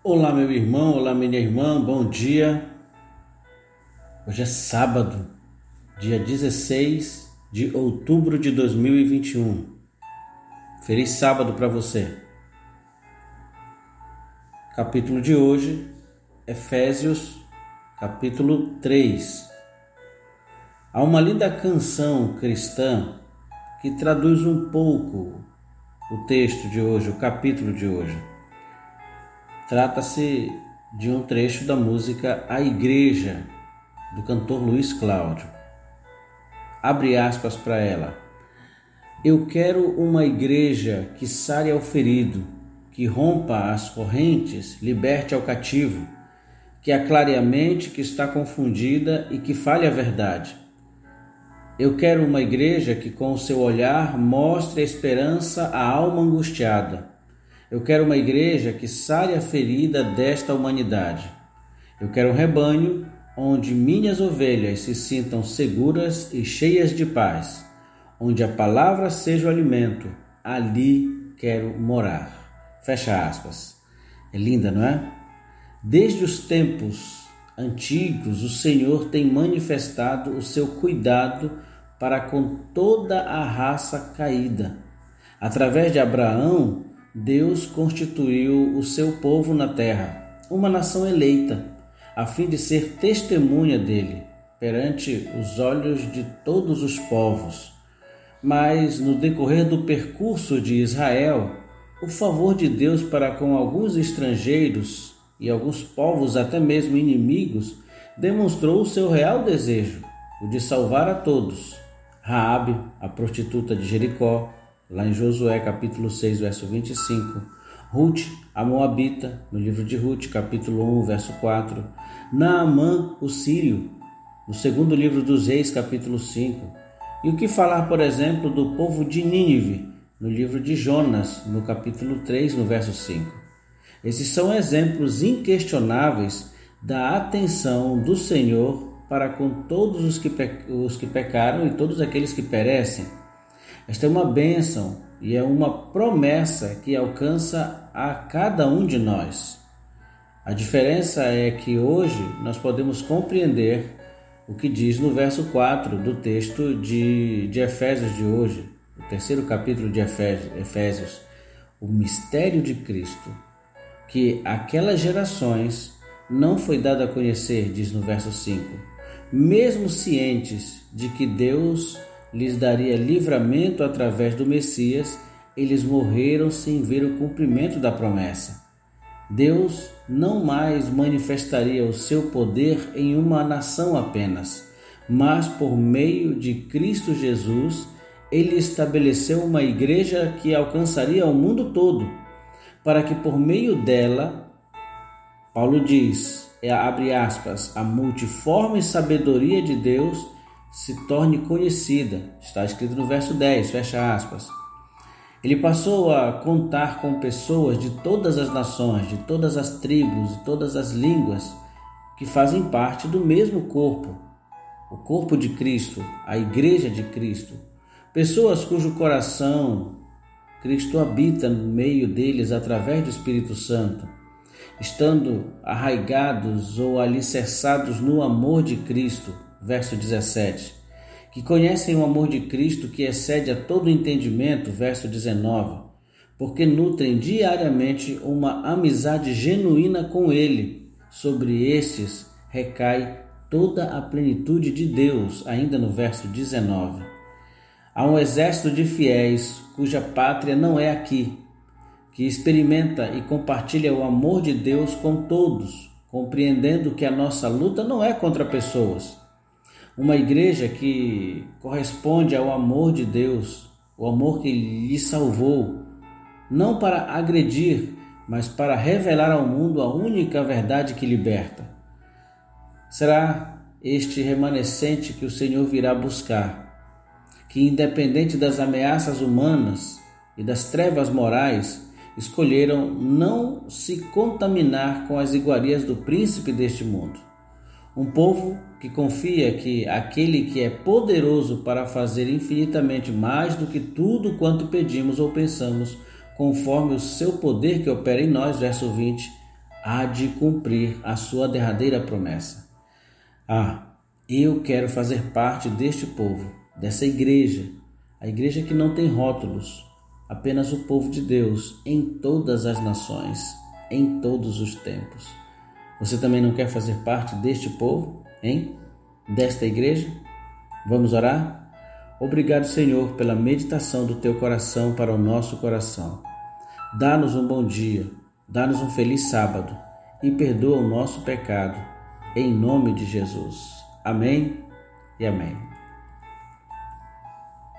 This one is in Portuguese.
Olá, meu irmão, olá, minha irmã, bom dia. Hoje é sábado, dia 16 de outubro de 2021. Feliz sábado para você. Capítulo de hoje, Efésios, capítulo 3. Há uma linda canção cristã que traduz um pouco o texto de hoje, o capítulo de hoje. Trata-se de um trecho da música A Igreja, do cantor Luiz Cláudio. Abre aspas para ela. Eu quero uma igreja que sare ao ferido, que rompa as correntes, liberte ao cativo, que aclare a mente que está confundida e que fale a verdade. Eu quero uma igreja que com o seu olhar mostre a esperança à alma angustiada. Eu quero uma igreja que sare a ferida desta humanidade. Eu quero um rebanho onde minhas ovelhas se sintam seguras e cheias de paz, onde a palavra seja o alimento, ali quero morar. Fecha aspas. É linda, não é? Desde os tempos antigos, o Senhor tem manifestado o seu cuidado para com toda a raça caída. Através de Abraão, Deus constituiu o seu povo na terra, uma nação eleita, a fim de ser testemunha dele perante os olhos de todos os povos. Mas no decorrer do percurso de Israel, o favor de Deus para com alguns estrangeiros e alguns povos, até mesmo inimigos, demonstrou o seu real desejo, o de salvar a todos. Raabe, a prostituta de Jericó, lá em Josué capítulo 6, verso 25. Ruth, a Moabita, no livro de Ruth, capítulo 1, verso 4. Naamã, o sírio, no segundo livro dos Reis, capítulo 5. E o que falar, por exemplo, do povo de Nínive, no livro de Jonas, no capítulo 3, no verso 5. Esses são exemplos inquestionáveis da atenção do Senhor para com todos os que pecaram e todos aqueles que perecem. Esta é uma bênção e é uma promessa que alcança a cada um de nós. A diferença é que hoje nós podemos compreender o que diz no verso 4 do texto de Efésios de hoje, o terceiro capítulo de Efésios, o mistério de Cristo, que aquelas gerações não foi dado a conhecer, diz no verso 5, mesmo cientes de que Deus lhes daria livramento através do Messias, eles morreram sem ver o cumprimento da promessa. Deus não mais manifestaria o seu poder em uma nação apenas, mas por meio de Cristo Jesus, ele estabeleceu uma igreja que alcançaria o mundo todo, para que por meio dela, Paulo diz, abre aspas, a multiforme sabedoria de Deus se torne conhecida. Está escrito no verso 10, fecha aspas. Ele passou a contar com pessoas de todas as nações, de todas as tribos, de todas as línguas, que fazem parte do mesmo corpo, o corpo de Cristo, a igreja de Cristo. Pessoas cujo coração Cristo habita no meio deles através do Espírito Santo, estando arraigados ou alicerçados no amor de Cristo, verso 17, que conhecem o amor de Cristo que excede a todo entendimento, verso 19, porque nutrem diariamente uma amizade genuína com Ele. Sobre estes recai toda a plenitude de Deus, ainda no verso 19. Há um exército de fiéis cuja pátria não é aqui, que experimenta e compartilha o amor de Deus com todos, compreendendo que a nossa luta não é contra pessoas. Uma igreja que corresponde ao amor de Deus, o amor que lhe salvou, não para agredir, mas para revelar ao mundo a única verdade que liberta. Será este remanescente que o Senhor virá buscar, que independente das ameaças humanas e das trevas morais, escolheram não se contaminar com as iguarias do príncipe deste mundo. Um povo que confia que aquele que é poderoso para fazer infinitamente mais do que tudo quanto pedimos ou pensamos, conforme o seu poder que opera em nós, verso 20, há de cumprir a sua derradeira promessa. Eu quero fazer parte deste povo, dessa igreja, a igreja que não tem rótulos, apenas o povo de Deus em todas as nações, em todos os tempos. Você também não quer fazer parte deste povo, hein? Desta igreja? Vamos orar? Obrigado, Senhor, pela meditação do teu coração para o nosso coração. Dá-nos um bom dia, dá-nos um feliz sábado e perdoa o nosso pecado, em nome de Jesus. Amém e amém.